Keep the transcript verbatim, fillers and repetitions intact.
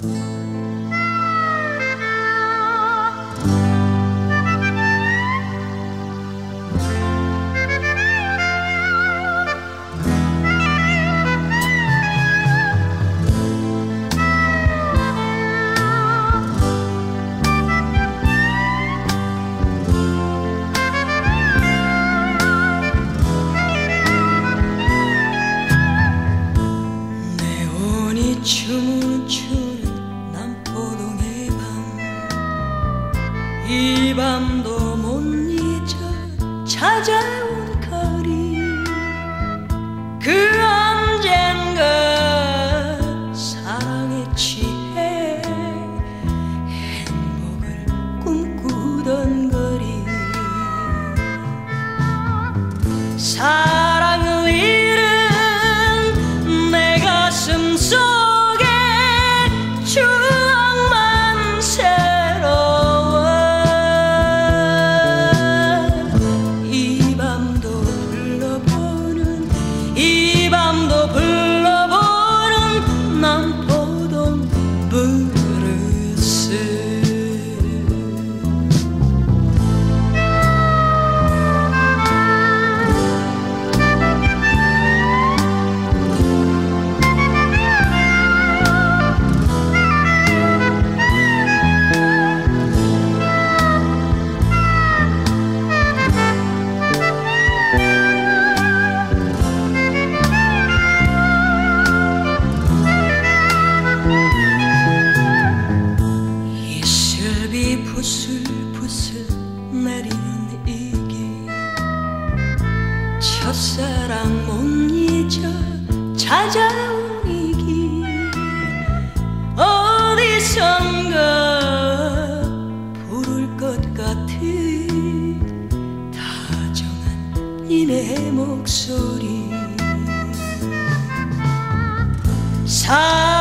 춤을 추는 남포동의 밤, 이 밤도 못 잊어 찾아온 거리. 그 언젠가 사랑에 취해 행복을 꿈꾸던 거리. 사랑을 잃은 내 가슴 속 추억만 새로워. 이 밤도 불러보는 이 밤도 불러보는 남포동 브루스. 부슬부슬 내리는 이 길, 첫사랑 못 잊어 찾아온 이 길. 어디선가 부를 것 같은 다정한 이내 목소리. 사